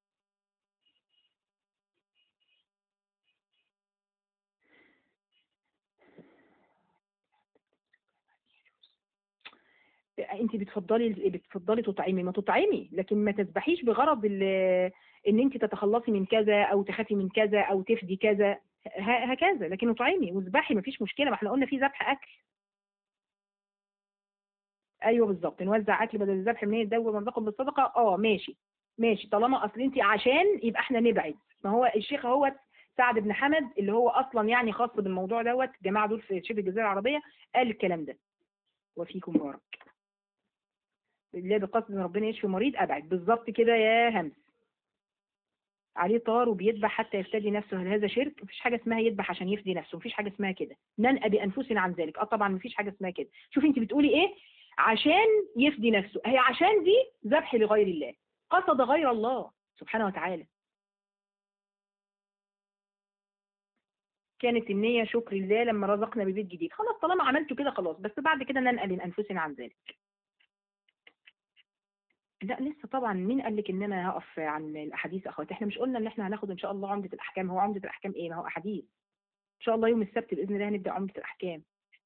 انت بتفضلي تطعمي، ما تطعمي، لكن ما تذبحيش بغرض ان انت تتخلصي من كذا او تخافي من كذا او تفدي كذا، هكذا. لكن اطعمي واذبحي، ما فيش مشكله، ما احنا قلنا في ذبح اكل. ايوه بالظبط، نوزع اكل بدل الذبح، منين الدواء ونرزقهم بالصدقه. ماشي ماشي، طالما اصل انت عشان يبقى احنا نبعد. ما هو الشيخ هو سعد بن حمد اللي هو اصلا يعني خاص بالموضوع دوت، الجماعه دول في شبه الجزيره العربيه، قال الكلام ده. وفيكم بارك. لا بقصد ان ربنا يشفي مريض، ابعد بالظبط كده يا همس. عليه طار وبيذبح حتى يفتدي نفسه، هل هذا شرك؟ مفيش حاجه اسمها يذبح عشان يفدي نفسه، مفيش حاجه اسمها كده. ننأى بانفسنا عن ذلك. طبعا مفيش حاجه اسمها كده. شوفي انت بتقولي ايه؟ عشان يفدي نفسه، هي عشان دي ذبح لغير الله، قصد غير الله سبحانه وتعالى. كانت النية شكر الله لما رزقنا ببيت جديد، خلاص طالما عملتوا كده خلاص، بس بعد كده ننأى بانفسنا عن ذلك. لا لسه طبعا، مين قال لك ان انا هقف عن الاحاديث يا اخواتي؟ احنا مش قلنا ان احنا هناخد ان شاء الله عمدة الاحكام؟ هو عمدة الاحكام ايه؟ ما هو احاديث. ان شاء الله يوم السبت باذن الله هنبدا عمدة الاحكام.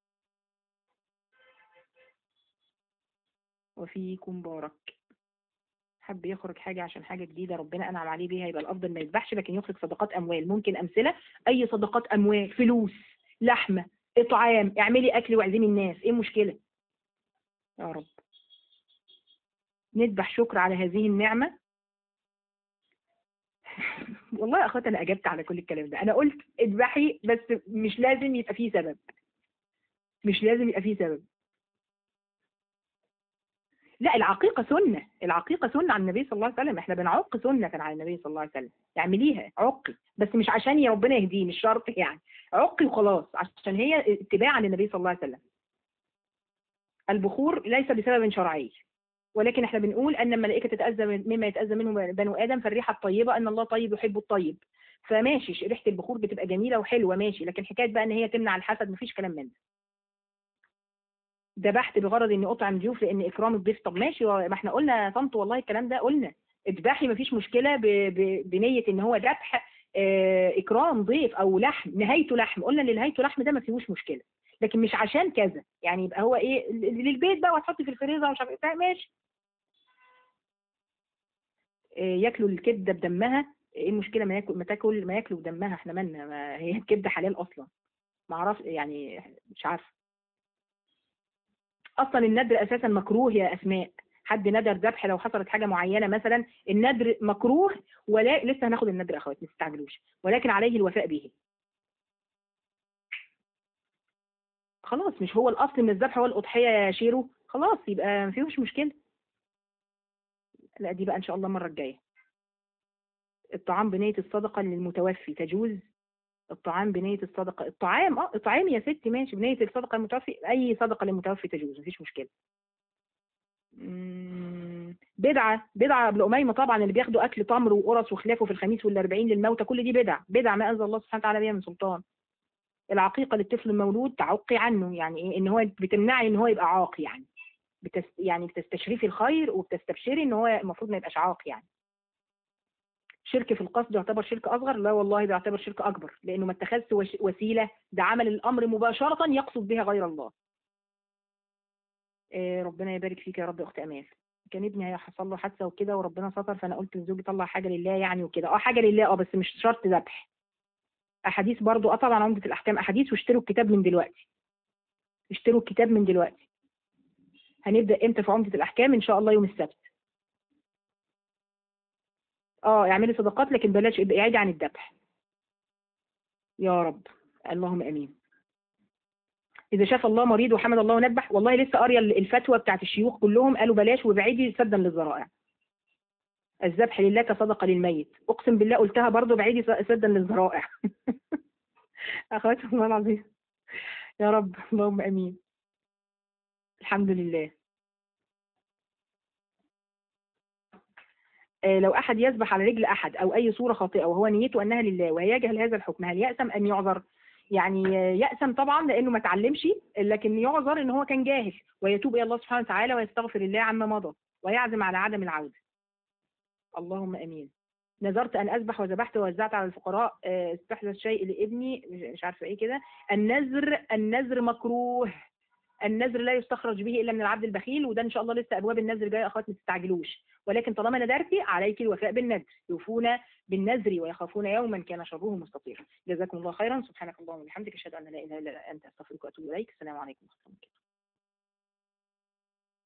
وفيكم بارك. حب يخرج حاجه عشان حاجه جديده ربنا انعم عليه بيها، يبقى الافضل ما يذبحش، لكن يخرج صدقات اموال. ممكن امثله، اي صدقات اموال، فلوس، لحمه، اطعام، اعملي اكل واعزمي الناس، ايه المشكله؟ يا رب نذبح شكر على هذه النعمه. والله يا اخوات انا اجبت على كل الكلام ده، انا قلت اذبحي بس مش لازم يبقى فيه سبب، مش لازم يبقى فيه سبب. لا العقيقة سنة، العقيقة سنة عن النبي صلى الله عليه وسلم، احنا بنعق سنة عن النبي صلى الله عليه وسلم. اعمليها عقي، بس مش عشان يا ربنا يهديه، مش شرط يعني، عقي وخلاص، عشان هي اتباعا للنبي صلى الله عليه وسلم. البخور ليس بسبب شرعي، ولكن احنا بنقول ان الملائكة تتأذى مما يتأذى منه بنو آدم، فالريحة الطيبة ان الله طيب يحب الطيب. فماشي ريحة البخور بتبقى جميلة وحلوة ماشي، لكن حكاية بقى ان هي تمنع الحسد مفيش كلام من ده. ذبحت بغرض اني اطعم ضيوف لان اكرام الضيف، طب ماشي، ما احنا قلنا يا طنط والله الكلام ده قلنا، اذبحي مفيش مشكله بنيه ان هو ذبح اكرام ضيف او لحم، نهايته لحم، قلنا اللي نهايته لحم ده ما فيهوش مشكله، لكن مش عشان كذا يعني يبقى هو ايه للبيت بقى وهتحطي في الفريزر ومش عارف ايه، ماشي. ياكلوا الكبده بدمها، ايه المشكله ما ياكلوا بدمها، احنا مالنا، ما هي الكبده حلال اصلا. ما اعرف يعني، مش عارفه. اصلا الندر اساسا مكروه يا اسماء. حد ندر ذبح لو حصلت حاجه معينه مثلا، الندر مكروه، ولا لسه هناخد الندر يا اخوات ما تستعجلوش، ولكن عليه الوفاء به. خلاص مش هو الاصل من الذبح هو الاضحيه يا شيرو، خلاص يبقى ما فيهوش مشكله. لا دي بقى ان شاء الله المره الجايه. الطعام بنيه الصدقه للمتوفي تجوز؟ الطعام بنيه الصدقه، الطعام الطعام يا ستي ماشي، بنيه الصدقه للمتوفي، اي صدقه للمتوفي تجوز مفيش مشكله. بدعة ابن أميمة طبعا، اللي بياخدوا أكل تمر وقرص وخلافه في الخميس والأربعين للموتى، كل دي بدع ما أنزل الله سبحانه وتعالى بها من سلطان. العقيقة للطفل المولود تعقي عنه، يعني إيه؟ إن هو بتمنعي إن هو يبقى عاق يعني، يعني بتستشرفي الخير وبتستبشري إن هو المفروض ما يبقاش عاق يعني. شرك في القصد يعتبر شرك أصغر؟ لا والله ده يعتبر شرك أكبر، لأنه ما اتخذت وسيلة، ده عمل الأمر مباشرة يقصد بها غير الله. ربنا يبارك فيك يا رب. اخت امال، كان ابني حصل له حادثه وكده وربنا ستر، فانا قلت لزوجي طلع حاجه لله يعني وكده. حاجه لله بس مش شرط ذبح. احاديث برضو طبعا عمدة الاحكام احاديث، واشتروا الكتاب من دلوقتي، اشتروا الكتاب من دلوقتي. هنبدا امتى في عمدة الاحكام؟ ان شاء الله يوم السبت. اعملي صدقات لكن بلاش ابعدي عن الذبح يا رب. اللهم امين. اذا شاف الله مريض وحمد الله ونذبح، والله لسه قاريه الفتوى بتاعت الشيوخ كلهم قالوا بلاش وابعدي سدا للذرائع. الذبح لله كصدقة للميت، أقسم بالله قلتها برضو بعيدي سدا للذرائع. أخواتي الله العظيم يا رب اللهم أمين. الحمد لله. لو أحد يذبح على رجل أحد أو أي صورة خاطئة وهو نيته أنها لله وهي يجهل هذا الحكم، هل يأثم أم يعذر؟ يعني يأثم طبعا لأنه ما تعلمش، لكن يعذر إن هو كان جاهل ويتوب إلى الله سبحانه وتعالى ويستغفر الله عما مضى ويعزم على عدم العودة. اللهم امين. نذرت ان اذبح وذبحت ووزعت على الفقراء، استحدث شيء لابني مش عارفه ايه كده. النذر مكروه، النذر لا يستخرج به الا من العبد البخيل، وده ان شاء الله لسه ابواب النذر جايه يا اخوات ما تستعجلوش، ولكن طالما نذرتي عليك الوفاء بالنذر، يوفون بالنذر ويخافون يوما كان شره مستطيرا. جزاكم الله خيرا. سبحانك اللهم وبحمدك اشهد ان لا اله الا انت استغفرك واتوب اليك. السلام عليكم ورحمه الله.